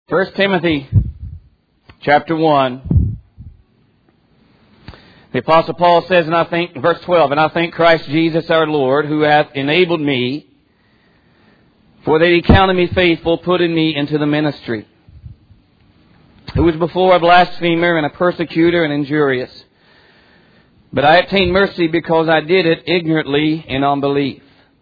1 Timothy chapter 1. The Apostle Paul says, verse 12, "And I thank Christ Jesus our Lord, who hath enabled me, for that he counted me faithful, putting me into the ministry, who was before a blasphemer and a persecutor and injurious. But I obtained mercy because I did it ignorantly in unbelief.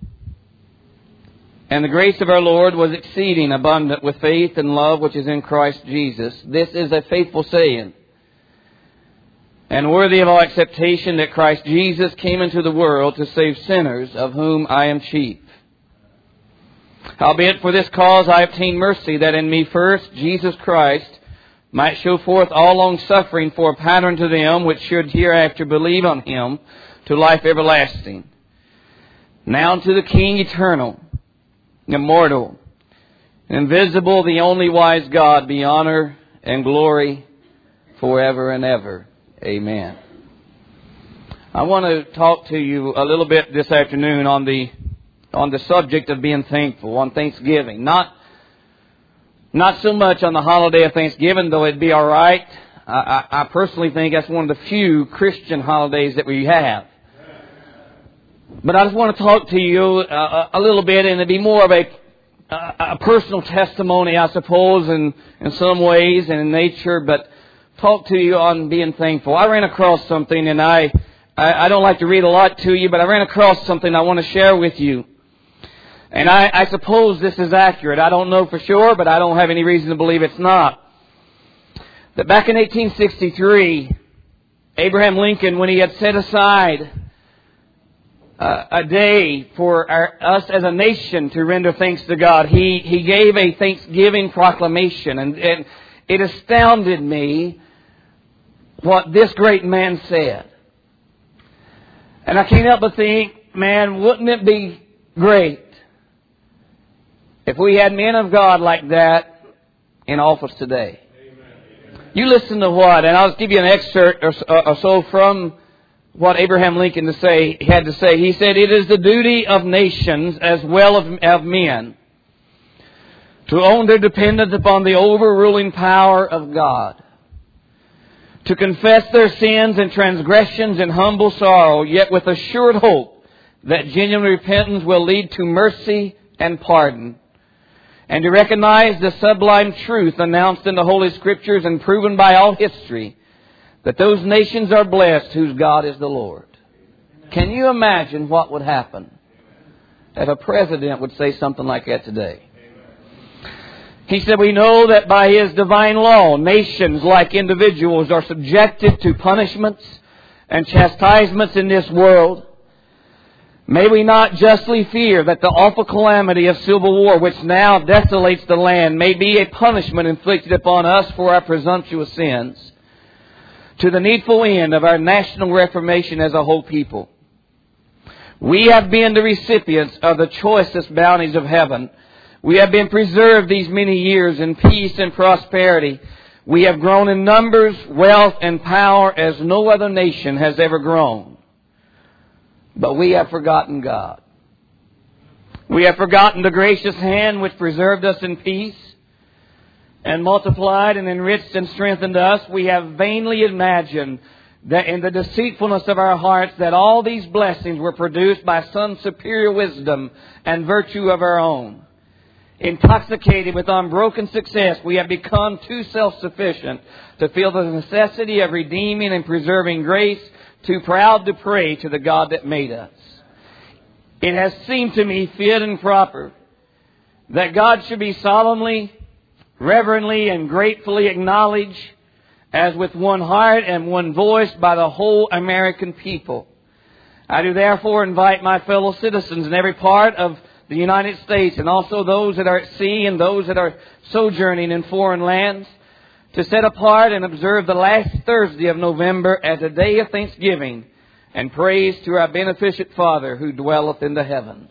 And the grace of our Lord was exceeding abundant with faith and love which is in Christ Jesus. This is a faithful saying, and worthy of all acceptation, that Christ Jesus came into the world to save sinners, of whom I am chief. Howbeit for this cause I obtained mercy, that in me first Jesus Christ might show forth all long suffering for a pattern to them which should hereafter believe on Him to life everlasting. Now unto the King eternal, immortal, invisible, the only wise God, be honor and glory forever and ever. Amen." I want to talk to you a little bit this afternoon on the subject of being thankful on Thanksgiving. Not so much on the holiday of Thanksgiving, though it'd be all right. I personally think that's one of the few Christian holidays that we have. But I just want to talk to you a little bit, and it'd be more of a personal testimony, I suppose, in some ways and in nature, but talk to you on being thankful. I ran across something, and I don't like to read a lot to you, but I ran across something I want to share with you. And I suppose this is accurate. I don't know for sure, but I don't have any reason to believe it's not. That back in 1863, Abraham Lincoln, when he had set aside a day for us as a nation to render thanks to God, he gave a Thanksgiving proclamation. And it astounded me what this great man said. And I can't help but think, man, wouldn't it be great if we had men of God like that in office today? Amen. You listen to what, and I'll give you an excerpt or so from what Abraham Lincoln had to say. He said, "It is the duty of nations as well of men to own their dependence upon the overruling power of God, to confess their sins and transgressions in humble sorrow, yet with assured hope that genuine repentance will lead to mercy and pardon, and to recognize the sublime truth announced in the Holy Scriptures and proven by all history, that those nations are blessed whose God is the Lord." Can you imagine what would happen if a president would say something like that today? He said, "We know that by His divine law, nations like individuals are subjected to punishments and chastisements in this world. May we not justly fear that the awful calamity of civil war, which now desolates the land, may be a punishment inflicted upon us for our presumptuous sins, to the needful end of our national reformation as a whole people. We have been the recipients of the choicest bounties of heaven. We have been preserved these many years in peace and prosperity. We have grown in numbers, wealth, and power as no other nation has ever grown. But we have forgotten God. We have forgotten the gracious hand which preserved us in peace and multiplied and enriched and strengthened us. We have vainly imagined that in the deceitfulness of our hearts that all these blessings were produced by some superior wisdom and virtue of our own. Intoxicated with unbroken success, we have become too self-sufficient to feel the necessity of redeeming and preserving grace, too proud to pray to the God that made us. It has seemed to me fit and proper that God should be solemnly, reverently, and gratefully acknowledged as with one heart and one voice by the whole American people. I do therefore invite my fellow citizens in every part of the United States, and also those that are at sea and those that are sojourning in foreign lands, to set apart and observe the last Thursday of November as a day of thanksgiving and praise to our beneficent Father who dwelleth in the heavens."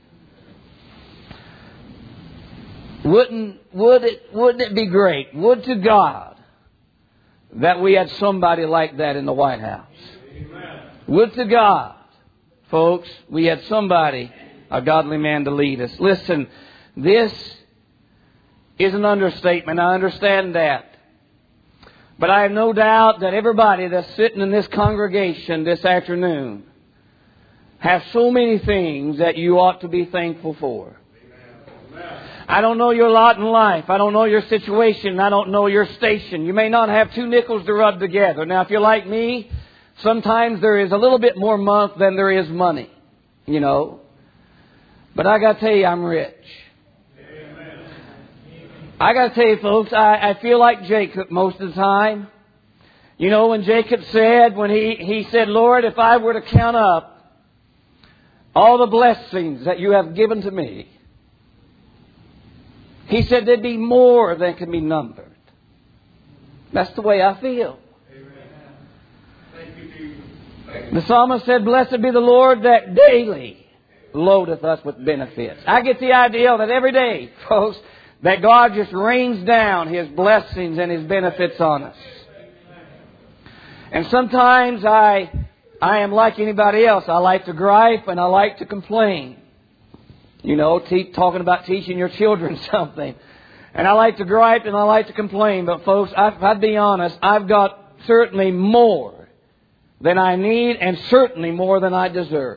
Wouldn't it be great? Would to God that we had somebody like that in the White House. Amen. Would to God, folks, we had somebody, a godly man, to lead us. Listen, this is an understatement. I understand that. But I have no doubt that everybody that's sitting in this congregation this afternoon has so many things that you ought to be thankful for. I don't know your lot in life. I don't know your situation. I don't know your station. You may not have two nickels to rub together. Now, if you're like me, sometimes there is a little bit more month than there is money, you know. But I got to tell you, I'm rich. I got to tell you, folks, I feel like Jacob most of the time. You know, when Jacob said, when he said, Lord, if I were to count up all the blessings that you have given to me, he said there'd be more than can be numbered. That's the way I feel. The psalmist said, blessed be the Lord that daily loadeth us with benefits. I get the idea that every day, folks, that God just rains down His blessings and His benefits on us. And sometimes I am like anybody else. I like to gripe and I like to complain. You know, talking about teaching your children something. And I like to gripe and I like to complain. But folks, if I'd be honest, I've got certainly more than I need and certainly more than I deserve.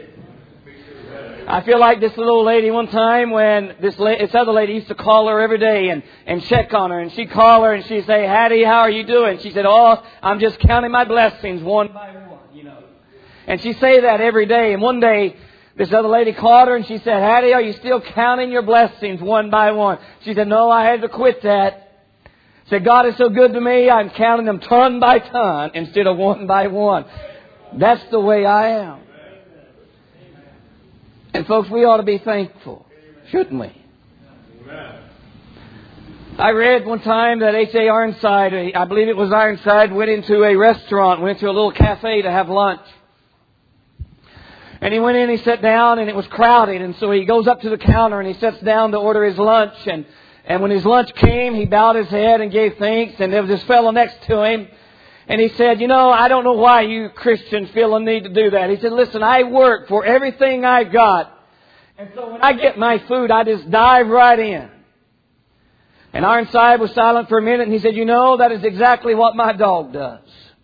I feel like this little lady one time when this other lady used to call her every day and check on her. And she'd call her and she'd say, Hattie, how are you doing? She said, oh, I'm just counting my blessings one by one, you know. And she'd say that every day. And one day, this other lady called her and she said, Hattie, are you still counting your blessings one by one? She said, no, I had to quit that. She said, God is so good to me, I'm counting them ton by ton instead of one by one. That's the way I am. And folks, we ought to be thankful, shouldn't we? I read one time that H.A. Ironside, I believe it was Ironside, went into a restaurant, went to a little cafe to have lunch. And he went in, he sat down, and it was crowded. And so he goes up to the counter and he sits down to order his lunch. And when his lunch came, he bowed his head and gave thanks. And there was this fellow next to him. And he said, you know, I don't know why you Christians feel the need to do that. He said, listen, I work for everything I got. And so when I get my food, I just dive right in. And Ironside was silent for a minute and he said, you know, that is exactly what my dog does.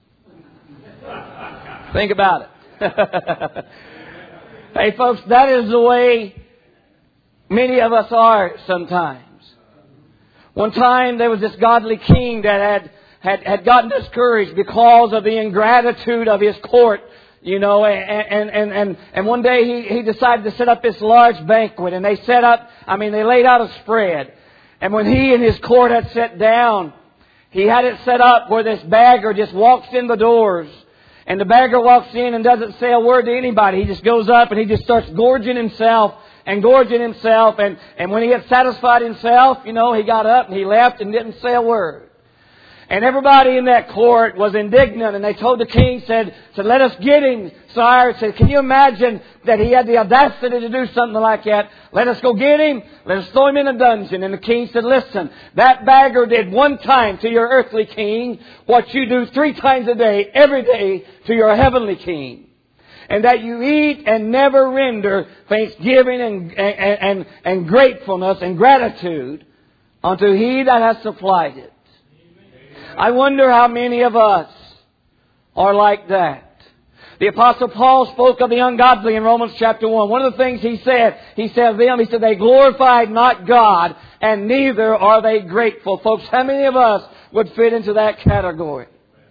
Think about it. Hey folks, that is the way many of us are sometimes. One time there was this godly king that had gotten discouraged because of the ingratitude of his court, you know, and one day he decided to set up this large banquet, and they laid out a spread. And when he and his court had sat down, he had it set up where this beggar just walks in the doors. And the beggar walks in and doesn't say a word to anybody. He just goes up and he just starts gorging himself. And when he had satisfied himself, you know, he got up and he left and didn't say a word. And everybody in that court was indignant, and they told the king, said, let us get him, sire. Said, can you imagine that he had the audacity to do something like that? Let us go get him. Let us throw him in a dungeon. And the king said, listen, that beggar did one time to your earthly king what you do 3 times a day, every day, to your heavenly king. And that you eat and never render thanksgiving and gratefulness and gratitude unto He that has supplied it. I wonder how many of us are like that. The Apostle Paul spoke of the ungodly in Romans chapter 1. One of the things he said of them, he said, they glorified not God, and neither are they grateful. Folks, how many of us would fit into that category?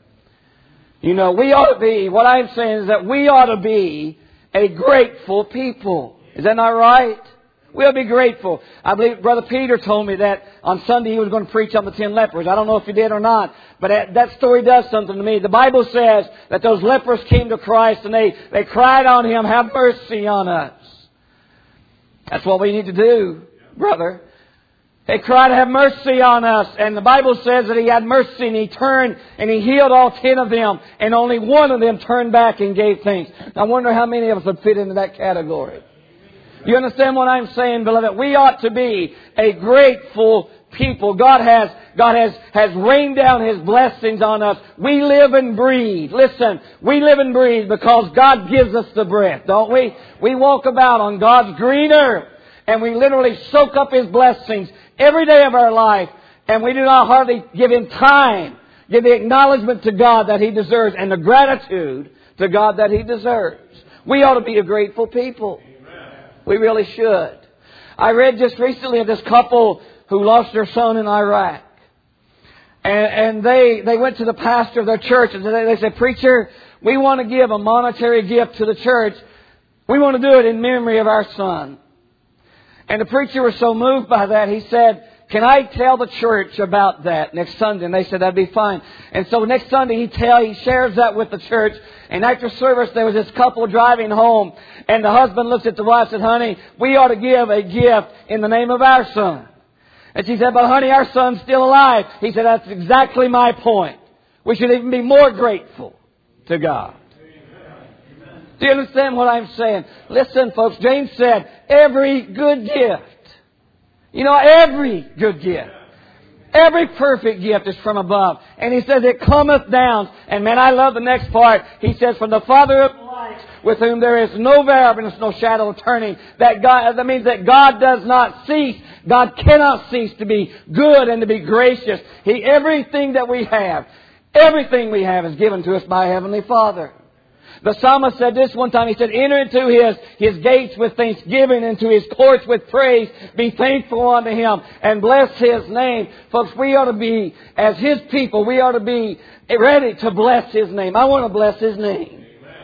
You know, we ought to be, what I'm saying is that we ought to be a grateful people. Is that not right? We'll be grateful. I believe Brother Peter told me that on Sunday he was going to preach on the 10 lepers. I don't know if he did or not, but that story does something to me. The Bible says that those lepers came to Christ and they cried on Him, have mercy on us. That's what we need to do, brother. They cried, have mercy on us. And the Bible says that He had mercy and He turned and He healed all 10 of them. And only one of them turned back and gave thanks. I wonder how many of us would fit into that category. You understand what I'm saying, beloved? We ought to be a grateful people. God has rained down His blessings on us. We live and breathe. Listen, we live and breathe because God gives us the breath, don't we? We walk about on God's green earth and we literally soak up His blessings every day of our life, and we do not hardly give Him time, give the acknowledgement to God that He deserves and the gratitude to God that He deserves. We ought to be a grateful people. We really should. I read just recently of this couple who lost their son in Iraq. And they went to the pastor of their church and they said, "Preacher, we want to give a monetary gift to the church. We want to do it in memory of our son." And the preacher was so moved by that, he said, "Can I tell the church about that next Sunday?" And they said, "That'd be fine." And so next Sunday he shares that with the church. And after service there was this couple driving home. And the husband looked at the wife and said, "Honey, we ought to give a gift in the name of our son." And she said, "But honey, our son's still alive." He said, "That's exactly my point. We should even be more grateful to God." Do you understand what I'm saying? Listen, folks, James said, every good gift. You know, every good gift. Every perfect gift is from above. And he says, it cometh down. And man, I love the next part. He says, from the Father of lights, with whom there is no variableness, no shadow of turning. That means that God does not cease. God cannot cease to be good and to be gracious. Everything we have is given to us by Heavenly Father. The psalmist said this one time. He said, "Enter into His gates with thanksgiving, into His courts with praise. Be thankful unto Him and bless His name." Folks, we ought to be, as His people, we ought to be ready to bless His name. I want to bless His name.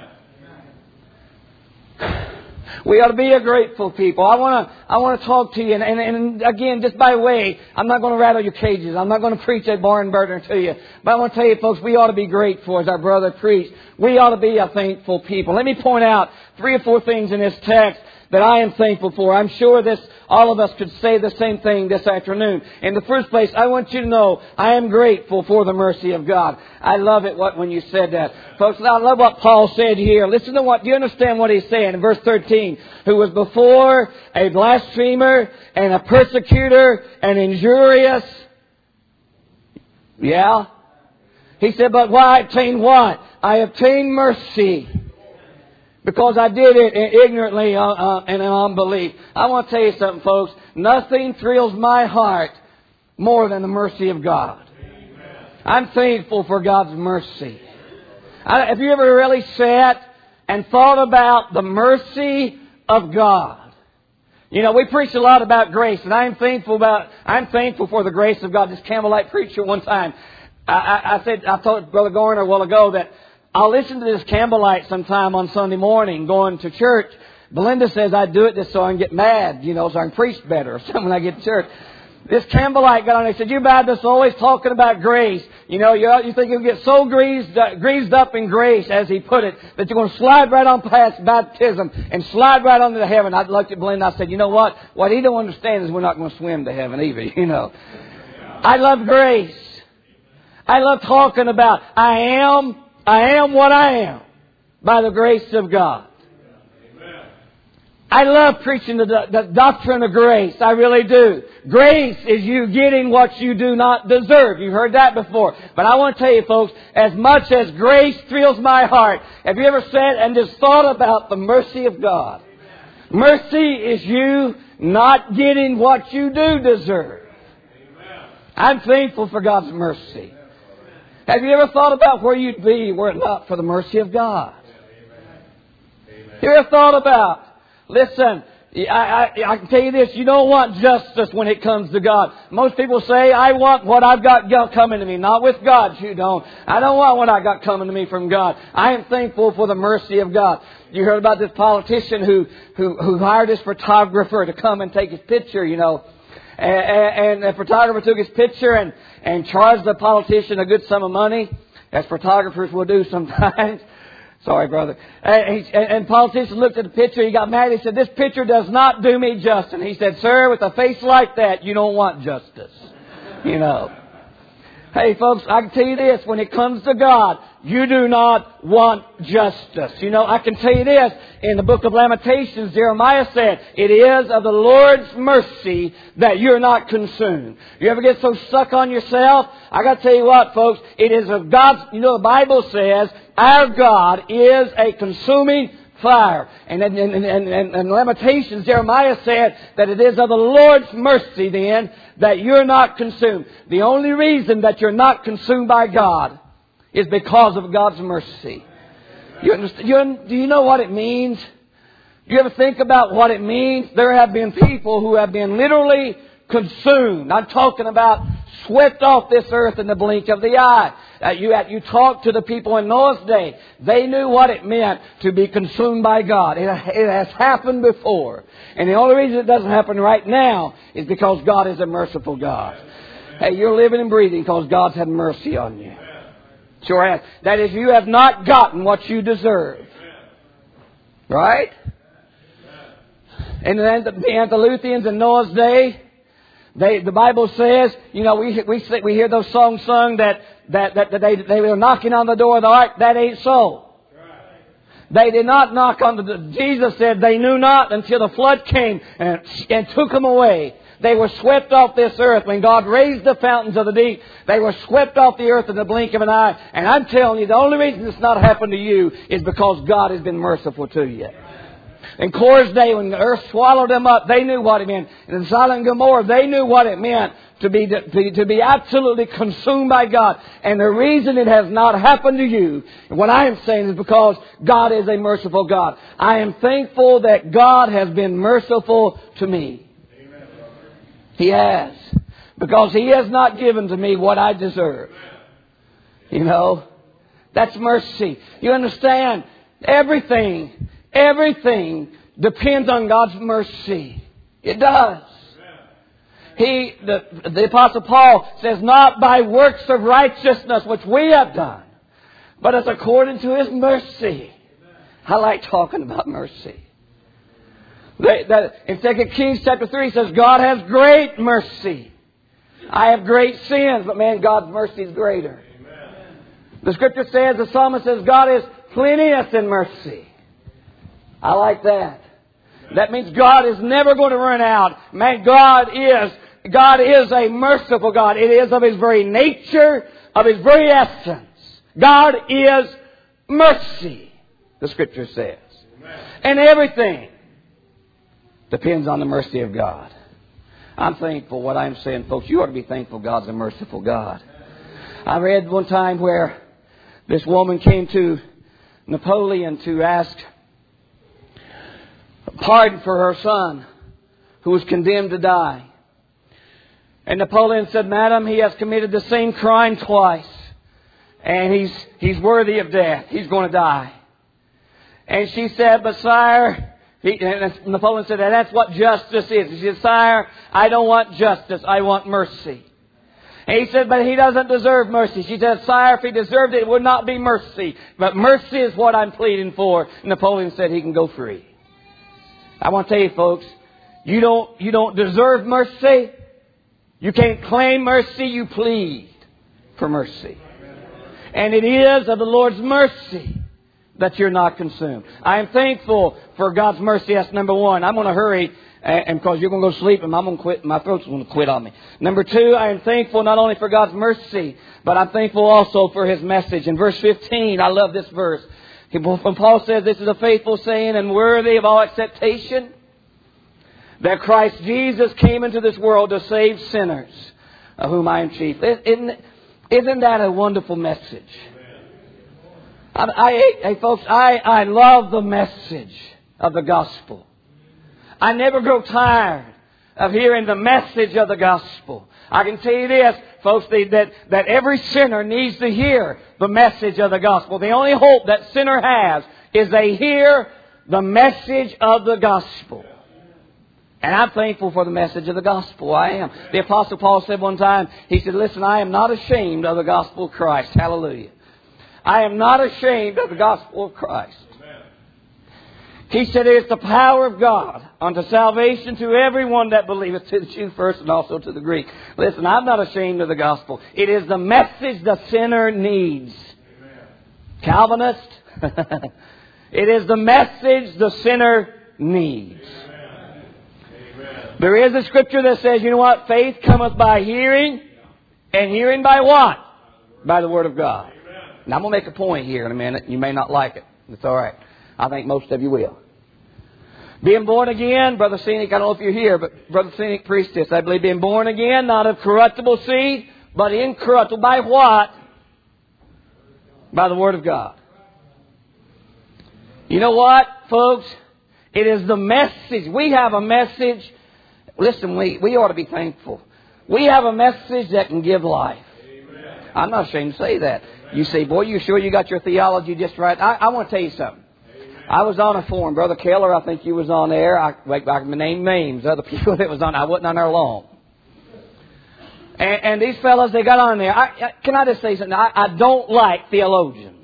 We ought to be a grateful people. I want to talk to you. And again, just by way, I'm not going to rattle your cages. I'm not going to preach a barn burner to you. But I want to tell you, folks, we ought to be grateful as our brother preached. We ought to be a thankful people. Let me point out 3 or 4 things in this text that I am thankful for. I'm sure all of us could say the same thing this afternoon. In the first place, I want you to know I am grateful for the mercy of God. I love it when you said that. Folks, I love what Paul said here. Listen to do you understand what he's saying in verse 13? Who was before a blasphemer and a persecutor and injurious. Yeah? He said, but why I obtained what? I obtained mercy. Because I did it ignorantly and in unbelief. I want to tell you something, folks. Nothing thrills my heart more than the mercy of God. I'm thankful for God's mercy. Have you ever really sat and thought about the mercy of God? You know, we preach a lot about grace, and I'm thankful for the grace of God. This Campbellite preacher one time, I told Brother Garner a while ago that I'll listen to this Campbellite sometime on Sunday morning going to church. Belinda says I do it just so I can get mad, so I can preach better or something when I get to church. This Campbellite got on and he said, "You Baptists are always talking about grace. You think you'll get so greased up in grace," as he put it, "that you're going to slide right on past baptism and slide right on to heaven." I looked at Belinda and I said, "You know what? What he don't understand is we're not going to swim to heaven either, I love grace. I love talking about I am what I am by the grace of God. I love preaching the doctrine of grace. I really do. Grace is you getting what you do not deserve. You've heard that before. But I want to tell you, folks, as much as grace thrills my heart, have you ever sat and just thought about the mercy of God? Mercy is you not getting what you do deserve. I'm thankful for God's mercy. Have you ever thought about where you'd be were it not for the mercy of God? Have you ever thought about, listen, I can tell you this, you don't want justice when it comes to God. Most people say, I want what I've got coming to me. Not with God, you don't. I don't want what I got coming to me from God. I am thankful for the mercy of God. You heard about this politician who hired this photographer to come and take his picture, And the photographer took his picture and charged the politician a good sum of money, as photographers will do sometimes. Sorry, brother. And the politician looked at the picture. He got mad. He said, "This picture does not do me justice." And he said, "Sir, with a face like that, you don't want justice." Hey, folks, I can tell you this. When it comes to God, you do not want justice. I can tell you this. In the book of Lamentations, Jeremiah said, "It is of the Lord's mercy that you're not consumed." You ever get so stuck on yourself? I got to tell you what, folks. It is of God's... the Bible says, our God is a consuming fire. And in Lamentations, Jeremiah said that it is of the Lord's mercy then that you're not consumed. The only reason that you're not consumed by God is because of God's mercy. Do you know what it means? Do you ever think about what it means? There have been people who have been literally consumed. I'm talking about swept off this earth in the blink of the eye. You talk to the people in Noah's day. They knew what it meant to be consumed by God. It has happened before. And the only reason it doesn't happen right now is because God is a merciful God. Hey, you're living and breathing because God's had mercy on you. Sure has. That is, you have not gotten what you deserve. Right? And then the Antheluthians in Noah's day, the Bible says, you know, we hear those songs sung that they were knocking on the door of the ark. That ain't so. They did not knock on the... Jesus said they knew not until the flood came and took them away. They were swept off this earth. When God raised the fountains of the deep, they were swept off the earth in the blink of an eye. And I'm telling you, the only reason it's not happened to you is because God has been merciful to you. In Korah's day, when the earth swallowed them up, they knew what it meant. And in Sodom and Gomorrah, they knew what it meant to be absolutely consumed by God. And the reason it has not happened to you, and what I am saying is because God is a merciful God. I am thankful that God has been merciful to me. Amen. He has. Because He has not given to me what I deserve. You know, that's mercy. You understand? Everything depends on God's mercy. It does. The Apostle Paul says, not by works of righteousness which we have done, but it's according to His mercy. I like talking about mercy. In 2 Kings chapter 3 says, God has great mercy. I have great sins, but man, God's mercy is greater. The Scripture says, the psalmist says, God is plenteous in mercy. I like that. That means God is never going to run out. Man, God is a merciful God. It is of His very nature, of His very essence. God is mercy, the Scripture says. Amen. And everything depends on the mercy of God. I'm thankful what I'm saying, folks. You ought to be thankful God's a merciful God. I read one time where this woman came to Napoleon to ask pardon for her son who was condemned to die. And Napoleon said, Madam, he has committed the same crime twice. And he's worthy of death. He's going to die. And she said, but sire, and Napoleon said, that's what justice is. He said, sire, I don't want justice. I want mercy. And he said, but he doesn't deserve mercy. She said, sire, if he deserved it, it would not be mercy. But mercy is what I'm pleading for. Napoleon said he can go free. I want to tell you, folks, you don't deserve mercy. You can't claim mercy. You plead for mercy. And it is of the Lord's mercy that you're not consumed. I am thankful for God's mercy. That's number one. I'm going to hurry, and because you're going to go sleep, and I'm going to quit. My throat's going to quit on me. Number two, I am thankful not only for God's mercy, but I'm thankful also for His message. In verse 15, I love this verse. When Paul says, this is a faithful saying and worthy of all acceptation, that Christ Jesus came into this world to save sinners, of whom I am chief. Isn't that a wonderful message? Hey folks, I love the message of the gospel. I never grow tired of hearing the message of the gospel. I can tell you this, folks, that every sinner needs to hear the message of the gospel. The only hope that sinner has is they hear the message of the gospel. And I'm thankful for the message of the gospel. I am. The Apostle Paul said one time, he said, listen, I am not ashamed of the gospel of Christ. Hallelujah. I am not ashamed of the gospel of Christ. He said, it is the power of God unto salvation to everyone that believeth, to the Jew first and also to the Greek. Listen, I'm not ashamed of the gospel. It is the message the sinner needs. Amen. Calvinist, it is the message the sinner needs. Amen. There is a scripture that says, you know what? Faith cometh by hearing, and hearing by what? By the Word of God. Amen. Now I'm going to make a point here in a minute. You may not like it. It's all right. I think most of you will. Being born again, Brother Scenic, I don't know if you're here, but Brother Scenic preached this. I believe being born again, not of corruptible seed, but incorruptible. By what? By the Word of God. You know what, folks? It is the message. We have a message. Listen, we ought to be thankful. We have a message that can give life. Amen. I'm not ashamed to say that. You say, boy, you sure you got your theology just right? I want to tell you something. I was on a forum. Brother Keller, I think you was on there. I can name names. Other people that was on. I wasn't on there long. And these fellas, they got on there. Can I just say something? I don't like theologians.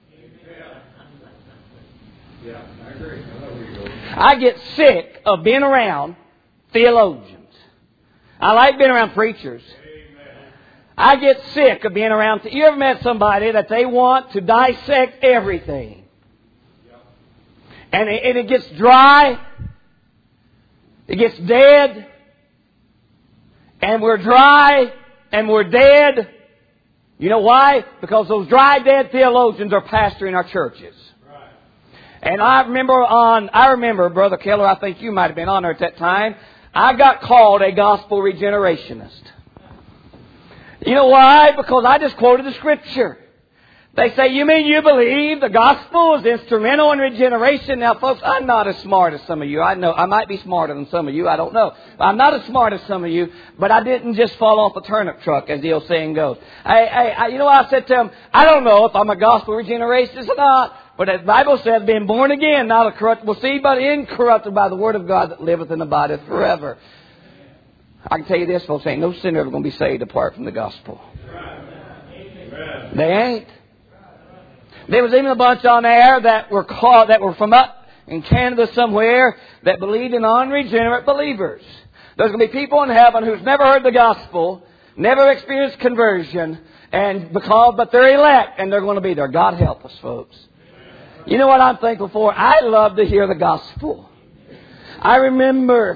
Yeah, I agree. I get sick of being around theologians. I like being around preachers. I get sick of being around. You ever met somebody that they want to dissect everything? And it gets dry. It gets dead. And we're dry and we're dead. You know why? Because those dry, dead theologians are pastoring our churches. Right. And I remember, Brother Keller, I think you might have been on there at that time. I got called a gospel regenerationist. You know why? Because I just quoted the Scripture. They say, you mean you believe the gospel is instrumental in regeneration? Now, folks, I'm not as smart as some of you. I know I might be smarter than some of you. I don't know. I'm not as smart as some of you, but I didn't just fall off a turnip truck, as the old saying goes. You know what I said to them? I don't know if I'm a gospel regenerationist or not, but the Bible says, being born again, not a corruptible seed, but incorruptible by the Word of God that liveth and abideth forever. I can tell you this, folks, ain't no sinner ever going to be saved apart from the gospel. They ain't. There was even a bunch on there that were from up in Canada somewhere that believed in unregenerate believers. There's going to be people in heaven who's never heard the gospel, never experienced conversion, but they're elect and they're going to be there. God help us, folks. You know what I'm thankful for? I love to hear the gospel. I remember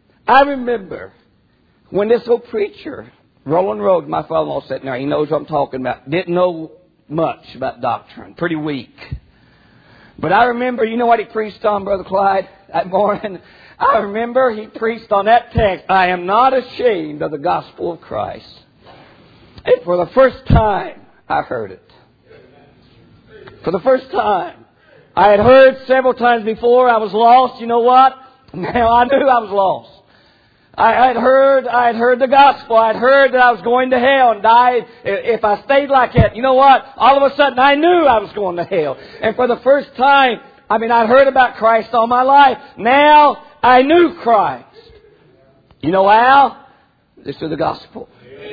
when this old preacher, Roland Rhodes, my father-in-law, sitting there, he knows what I'm talking about, didn't know much about doctrine. Pretty weak. But I remember, you know what he preached on, Brother Clyde, that morning? I remember he preached on that text, I am not ashamed of the gospel of Christ. And for the first time, I heard it. For the first time. I had heard several times before I was lost. You know what? Now I knew I was lost. I had heard the gospel. I had heard that I was going to hell and die if I stayed like that. You know what? All of a sudden I knew I was going to hell. And for the first time, I'd heard about Christ all my life. Now I knew Christ. You know how? This is the gospel.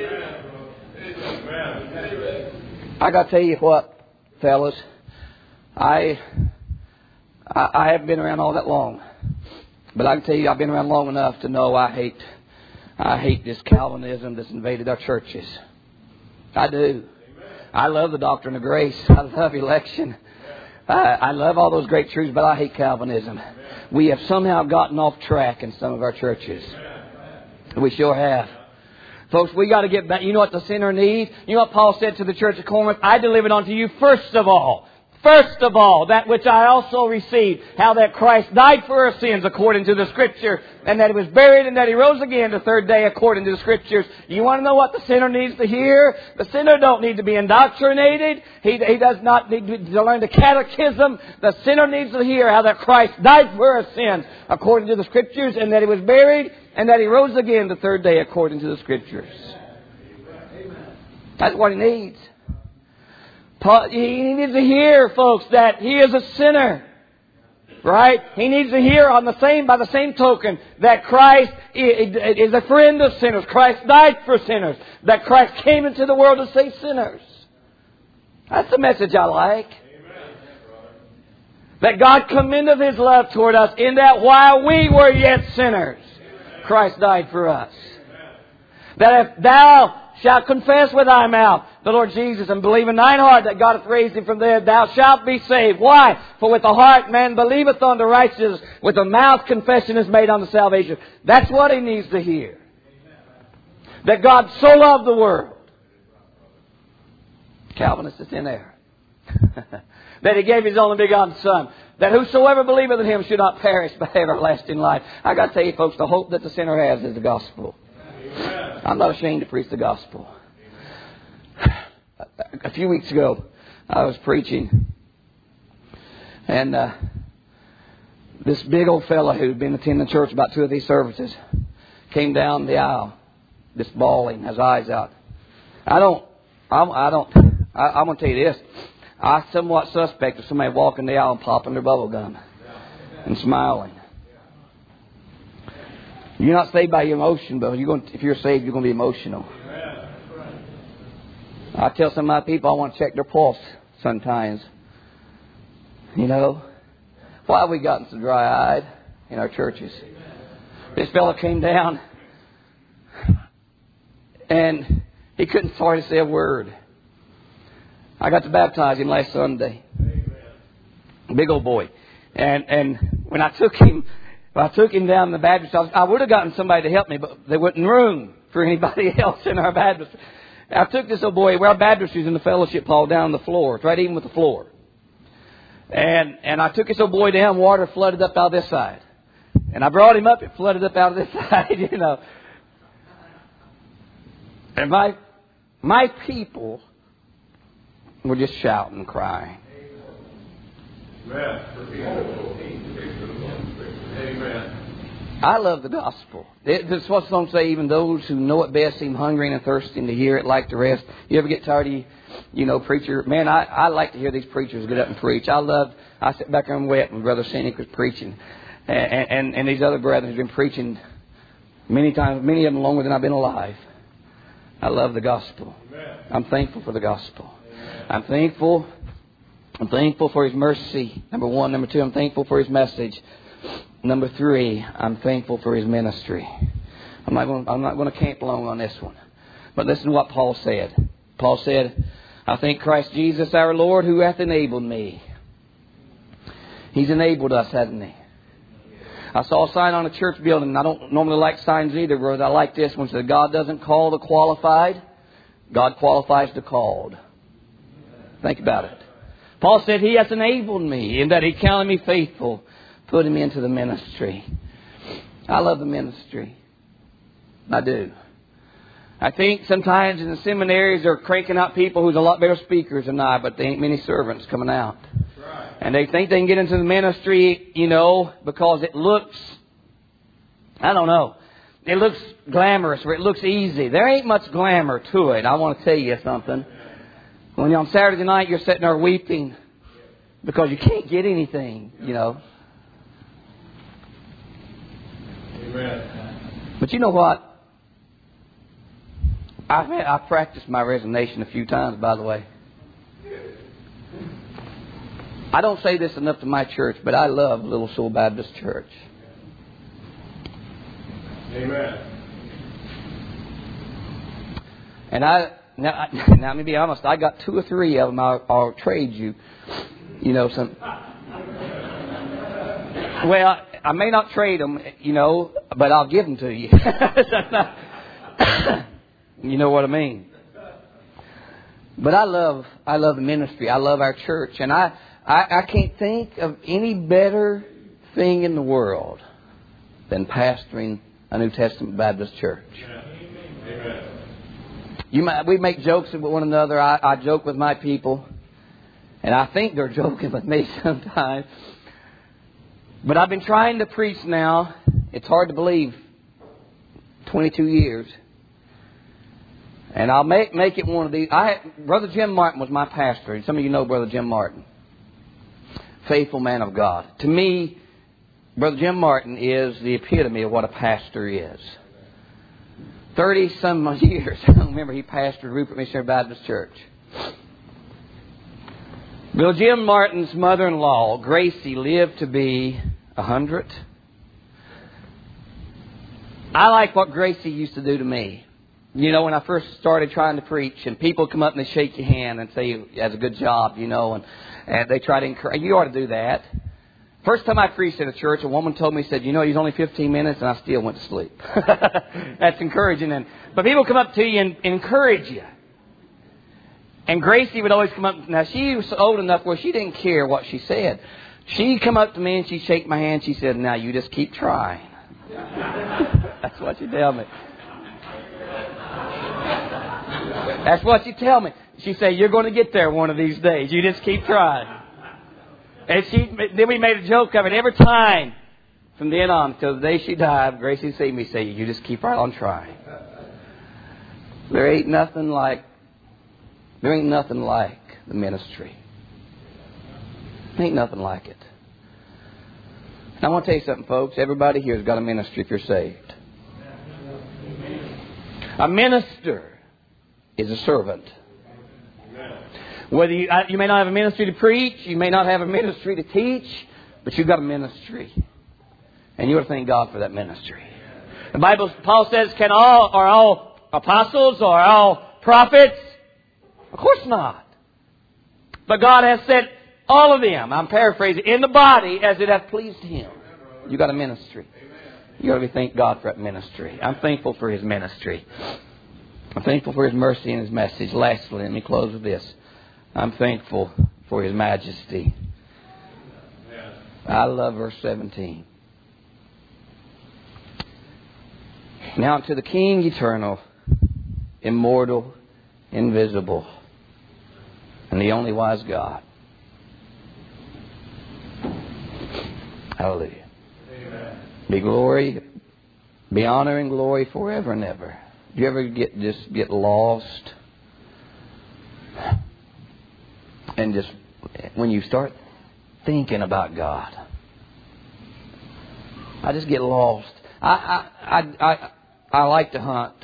I got to tell you what, fellas. I haven't been around all that long. But I can tell you, I've been around long enough to know I hate this Calvinism that's invaded our churches. I do. I love the doctrine of grace. I love election. I love all those great truths, but I hate Calvinism. We have somehow gotten off track in some of our churches. We sure have. Folks, we got to get back. You know what the sinner needs? You know what Paul said to the church of Corinth? I delivered unto you first of all, that which I also received, how that Christ died for our sins according to the Scripture, and that He was buried and that He rose again the third day according to the Scriptures. You want to know what the sinner needs to hear? The sinner don't need to be indoctrinated. He does not need to learn the catechism. The sinner needs to hear how that Christ died for our sins according to the Scriptures, and that He was buried and that He rose again the third day according to the Scriptures. That's what he needs. He needs to hear, folks, that he is a sinner. Right? He needs to hear by the same token that Christ is a friend of sinners. Christ died for sinners. That Christ came into the world to save sinners. That's the message I like. Amen. That God commendeth His love toward us in that while we were yet sinners, Christ died for us. That if thou shalt confess with thy mouth the Lord Jesus and believe in thine heart that God hath raised Him from the dead, thou shalt be saved. Why? For with the heart man believeth unto righteousness, with the mouth confession is made unto salvation. That's what he needs to hear. That God so loved the world. Calvinist is in there. that He gave His only begotten Son, that whosoever believeth in Him should not perish but have everlasting life. I got to tell you, folks, the hope that the sinner has is the gospel. I'm not ashamed to preach the gospel. A few weeks ago, I was preaching, and this big old fella who'd been attending church about 2 of these services came down the aisle, just bawling, his eyes out. I'm going to tell you this. I somewhat suspect of somebody walking the aisle and popping their bubble gum and smiling. You're not saved by your emotion, but if you're saved, you're going to be emotional. I tell some of my people I want to check their pulse sometimes. You know, why have we gotten so dry-eyed in our churches? This fellow came down and he couldn't hardly say a word. I got to baptize him last Sunday. Big old boy. And when I took him down the Baptist house, I would have gotten somebody to help me, but there wasn't room for anybody else in our Baptist. I took this old boy, our baptistry's in the fellowship hall down on the floor. It's right even with the floor. And I took this old boy down, water flooded up out this side. And I brought him up, it flooded up out of this side, you know. And my people were just shouting and crying. Amen. I love the gospel. That's what some say, even those who know it best seem hungry and thirsting to hear it like the rest. You ever get tired of, preacher? Man, I like to hear these preachers get up and preach. I sit back there and wept when Brother Cynic was preaching. And these other brethren have been preaching many times, many of them longer than I've been alive. I love the gospel. Amen. I'm thankful for the gospel. I'm thankful for His mercy. Number one. Number two, I'm thankful for His message. Number three, I'm thankful for His ministry. I'm not going to camp long on this one. But listen to what Paul said. Paul said, I thank Christ Jesus our Lord who hath enabled me. He's enabled us, hasn't He? I saw a sign on a church building, and I don't normally like signs either, brother. I like this one. It said, God doesn't call the qualified. God qualifies the called. Think about it. Paul said, He hath enabled me, in that He counted me faithful, putting me into the ministry. I love the ministry. I do. I think sometimes in the seminaries they're cranking out people who's a lot better speakers than I, but there ain't many servants coming out. Right. And they think they can get into the ministry, because it looks, I don't know, it looks glamorous or it looks easy. There ain't much glamour to it. I want to tell you something. When you're on Saturday night, you're sitting there weeping because you can't get anything, Amen. But you know what? I've practiced my resignation a few times, by the way. I don't say this enough to my church, but I love Little Soul Baptist Church. Amen. And now let me be honest, I got 2 or 3 of them I'll trade you. Some. Well, I may not trade them, but I'll give them to you. You know what I mean? But I love the ministry. I love our church. And I can't think of any better thing in the world than pastoring a New Testament Baptist church. Amen. We make jokes with one another. I joke with my people. And I think they're joking with me sometimes. But I've been trying to preach now. It's hard to believe. 22 years. And I'll make it one of these. Brother Jim Martin was my pastor. And some of you know Brother Jim Martin. Faithful man of God. To me, Brother Jim Martin is the epitome of what a pastor is. 30-some years. I don't remember he pastored Rupert Missionary Baptist Church. Bill Jim Martin's mother-in-law, Gracie, lived to be 100. I like what Gracie used to do to me. When I first started trying to preach, and people come up and they shake your hand and say, that's a good job, and they try to encourage. You ought to do that. First time I preached at a church, a woman told me, said, he's only 15 minutes, and I still went to sleep. That's encouraging. But people come up to you and encourage you. And Gracie would always come up. Now, she was old enough where she didn't care what she said. She'd come up to me and she'd shake my hand. She said, now you just keep trying. That's what you tell me. That's what you tell me. She said, you're going to get there one of these days. You just keep trying. And then we made a joke of it every time. From then on, till the day she died, Gracie would see me say, you just keep right on trying. There ain't nothing like the ministry. There ain't nothing like it. And I want to tell you something, folks. Everybody here has got a ministry if you're saved. A minister is a servant. Whether you may not have a ministry to preach, you may not have a ministry to teach, but you've got a ministry. And you ought to thank God for that ministry. The Bible, Paul says, are all apostles or all prophets? Of course not. But God has set all of them, I'm paraphrasing, in the body as it hath pleased Him. You got a ministry. You ought to thank God for that ministry. I'm thankful for His ministry. I'm thankful for His mercy and His message. Lastly, let me close with this. I'm thankful for His majesty. I love verse 17. Now to the King eternal, immortal, invisible, and the only wise God. Hallelujah. Amen. Be glory, be honor and glory forever and ever. Do you ever get lost? And just when you start thinking about God, I just get lost. I like to hunt.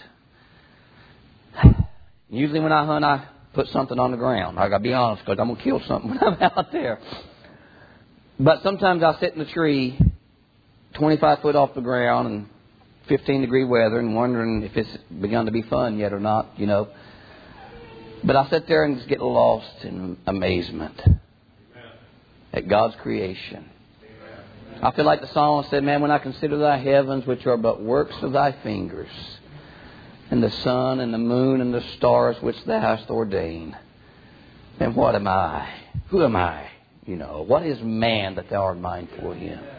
Usually when I hunt, I put something on the ground. I got to be honest, because I'm going to kill something when I'm out there. But sometimes I sit in a tree 25 foot off the ground and 15-degree weather and wondering if it's begun to be fun yet or not, you know. But I sit there and just get lost in amazement at God's creation. I feel like the psalmist said, man, when I consider thy heavens, which are but works of thy fingers, and the sun and the moon and the stars which thou hast ordained, then what am I? Who am I? You know, what is man that thou art mindful of him?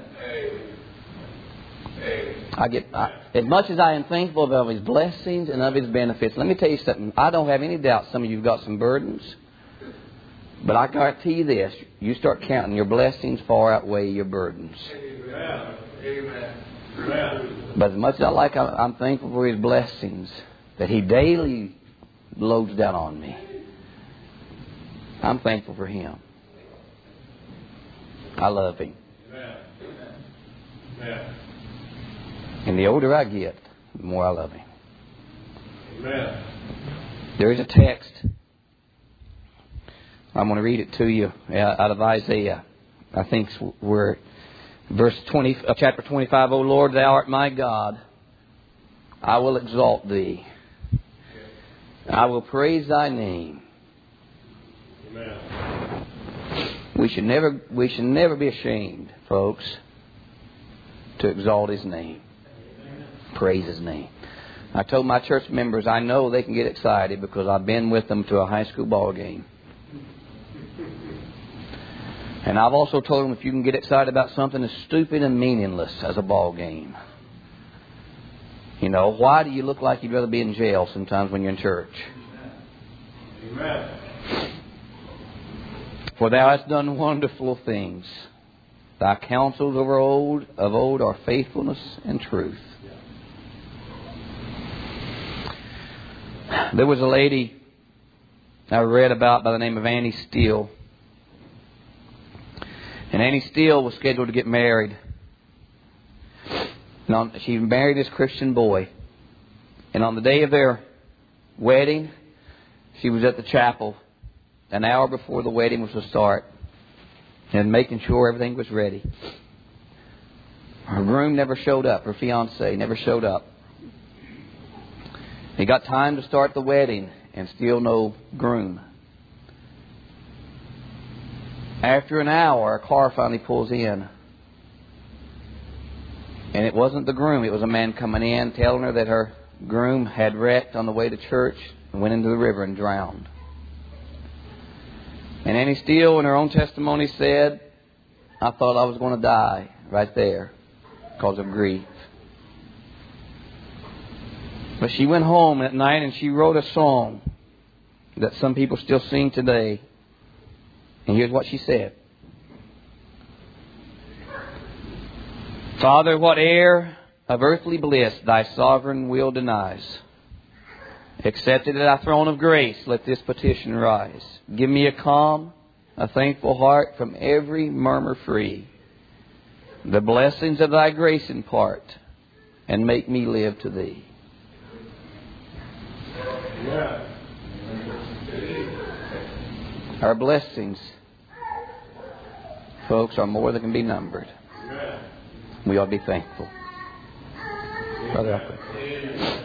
As much as I am thankful of His blessings and of His benefits, let me tell you something. I don't have any doubt some of you have got some burdens. But I guarantee you this. You start counting, your blessings far outweigh your burdens. Amen. But as much as I'm thankful for His blessings that He daily loads down on me, I'm thankful for Him. I love Him. Amen. And the older I get, the more I love Him. Amen. There is a text. I'm going to read it to you out of Isaiah. I think we're verse 20, chapter 25. O Lord, Thou art my God. I will exalt Thee. I will praise Thy name. Amen. We should never be ashamed, folks, to exalt His name. Praise His name. I told my church members, I know they can get excited because I've been with them to a high school ball game. And I've also told them if you can get excited about something as stupid and meaningless as a ball game. You know, why do you look like you'd rather be in jail sometimes when you're in church? Amen. For Thou hast done wonderful things. Thy counsels of old are faithfulness and truth. There was a lady I read about by the name of Annie Steele. And Annie Steele was scheduled to get married. And she married this Christian boy. And on the day of their wedding, she was at the chapel an hour before the wedding was to start and making sure everything was ready. Her groom never showed up. Her fiancé never showed up. He got time to start the wedding and still no groom. After an hour, a car finally pulls in. And it wasn't the groom. It was a man coming in telling her that her groom had wrecked on the way to church and went into the river and drowned. And Annie Steele, in her own testimony, said, I thought I was going to die right there because of grief. But she went home at night and she wrote a song that some people still sing today. And here's what she said. Father, whate'er of earthly bliss Thy sovereign will denies, accepted at Thy throne of grace, let this petition rise. Give me a calm, a thankful heart, from every murmur free. The blessings of Thy grace impart, and make me live to Thee. Yeah. Our blessings, folks, are more than can be numbered. Amen. We ought to be thankful. Brother, I pray.